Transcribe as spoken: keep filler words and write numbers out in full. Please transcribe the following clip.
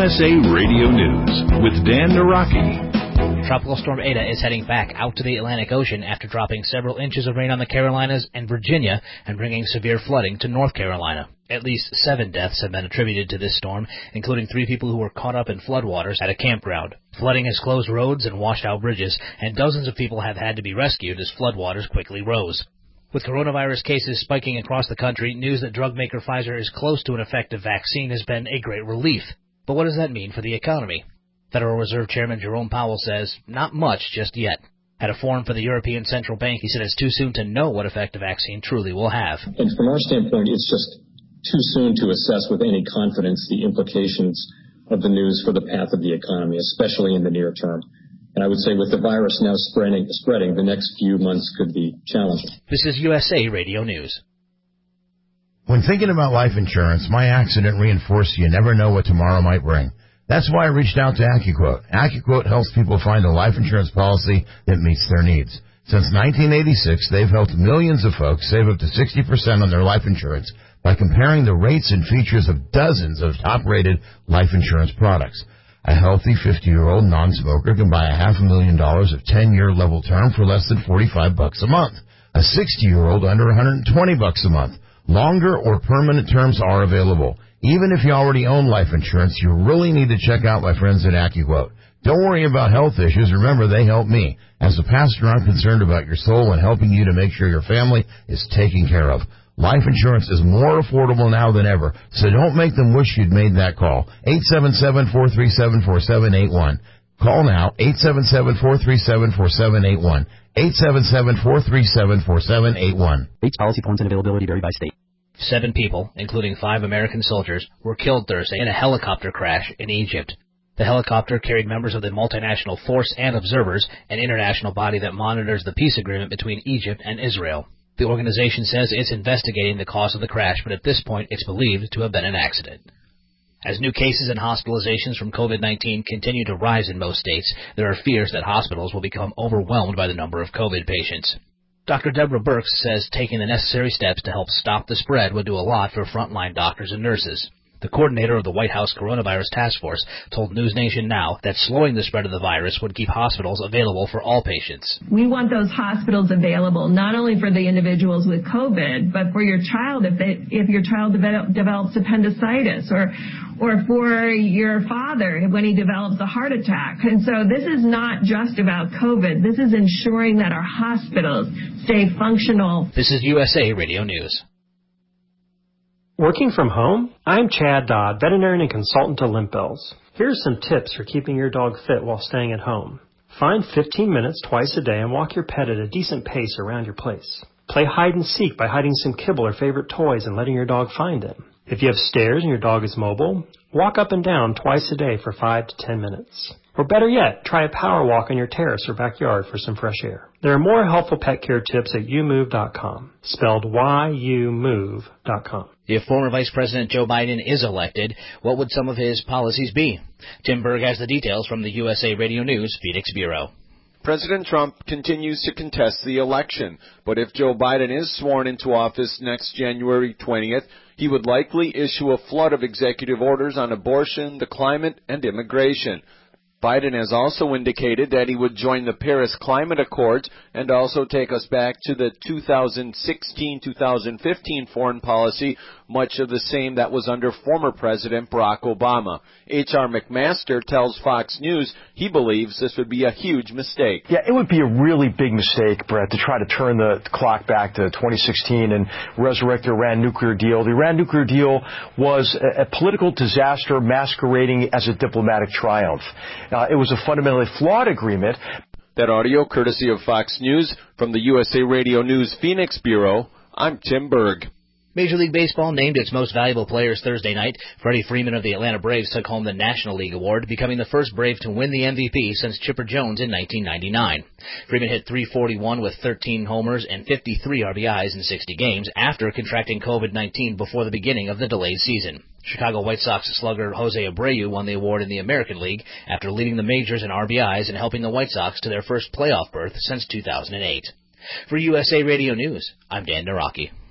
S A Radio News with Dan Naraki. Tropical Storm Eta is heading back out to the Atlantic Ocean after dropping several inches of rain on the Carolinas and Virginia and bringing severe flooding to North Carolina. At least seven deaths have been attributed to this storm, including three people who were caught up in floodwaters at a campground. Flooding has closed roads and washed out bridges, and dozens of people have had to be rescued as floodwaters quickly rose. With coronavirus cases spiking across the country, news that drug maker Pfizer is close to an effective vaccine has been a great relief. But what does that mean for the economy? Federal Reserve Chairman Jerome Powell says, not much just yet. At a forum for the European Central Bank, he said it's too soon to know what effect the vaccine truly will have. And from our standpoint, it's just too soon to assess with any confidence the implications of the news for the path of the economy, especially in the near term. And I would say with the virus now spreading, spreading, the next few months could be challenging. This is U S A Radio News. When thinking about life insurance, my accident reinforced you never know what tomorrow might bring. That's why I reached out to AccuQuote. AccuQuote helps people find a life insurance policy that meets their needs. Since nineteen eighty-six, they've helped millions of folks save up to sixty percent on their life insurance by comparing the rates and features of dozens of top-rated life insurance products. A healthy fifty-year-old non-smoker can buy a half a million dollars of ten-year level term for less than forty-five bucks a month. A sixty-year-old under one hundred twenty bucks a month. Longer or permanent terms are available. Even if you already own life insurance, you really need to check out my friends at AccuQuote. Don't worry about health issues. Remember, they help me. As a pastor, I'm concerned about your soul and helping you to make sure your family is taken care of. Life insurance is more affordable now than ever, so don't make them wish you'd made that call. eight seven seven, four three seven, four seven eight one. Call now, eight seven seven, four three seven, four seven eight one. eight seven seven, four three seven, four seven eight one. Rates, policy forms, and availability vary by state. Seven people, including five American soldiers, were killed Thursday in a helicopter crash in Egypt. The helicopter carried members of the multinational force and observers, an international body that monitors the peace agreement between Egypt and Israel. The organization says it's investigating the cause of the crash, but at this point it's believed to have been an accident. As new cases and hospitalizations from COVID nineteen continue to rise in most states, there are fears that hospitals will become overwhelmed by the number of COVID patients. Doctor Deborah Birx says taking the necessary steps to help stop the spread would do a lot for frontline doctors and nurses. The coordinator of the White House Coronavirus Task Force told News Nation Now that slowing the spread of the virus would keep hospitals available for all patients. We want those hospitals available not only for the individuals with COVID, but for your child if they, if your child develop, develops appendicitis, or or for your father when he develops a heart attack. And so this is not just about COVID. This is ensuring that our hospitals stay functional. This is U S A Radio News. Working from home? I'm Chad Dodd, veterinarian and consultant to Limp Bills. Here's some tips for keeping your dog fit while staying at home. Find fifteen minutes twice a day and walk your pet at a decent pace around your place. Play hide and seek by hiding some kibble or favorite toys and letting your dog find them. If you have stairs and your dog is mobile, walk up and down twice a day for five to ten minutes. Or better yet, try a power walk on your terrace or backyard for some fresh air. There are more helpful pet care tips at you move dot com, spelled Y U move dot com. If former Vice President Joe Biden is elected, what would some of his policies be? Tim Berg has the details from the U S A Radio News Phoenix Bureau. President Trump continues to contest the election, but if Joe Biden is sworn into office next January twentieth, he would likely issue a flood of executive orders on abortion, the climate, and immigration. Biden has also indicated that he would join the Paris Climate Accords and also take us back to the two thousand sixteen to two thousand fifteen foreign policy, much of the same that was under former President Barack Obama. H R McMaster tells Fox News he believes this would be a huge mistake. Yeah, it would be a really big mistake, Brett, to try to turn the clock back to twenty sixteen and resurrect the Iran nuclear deal. The Iran nuclear deal was a, a political disaster masquerading as a diplomatic triumph. Uh, it was a fundamentally flawed agreement. That audio courtesy of Fox News from the U S A Radio News Phoenix Bureau. I'm Tim Berg. Major League Baseball named its most valuable players Thursday night. Freddie Freeman of the Atlanta Braves took home the National League Award, becoming the first Brave to win the M V P since Chipper Jones in nineteen ninety-nine. Freeman hit three forty-one with thirteen homers and fifty-three R B Is in sixty games after contracting COVID nineteen before the beginning of the delayed season. Chicago White Sox slugger Jose Abreu won the award in the American League after leading the majors in R B Is and helping the White Sox to their first playoff berth since two thousand eight. For U S A Radio News, I'm Dan Naraki.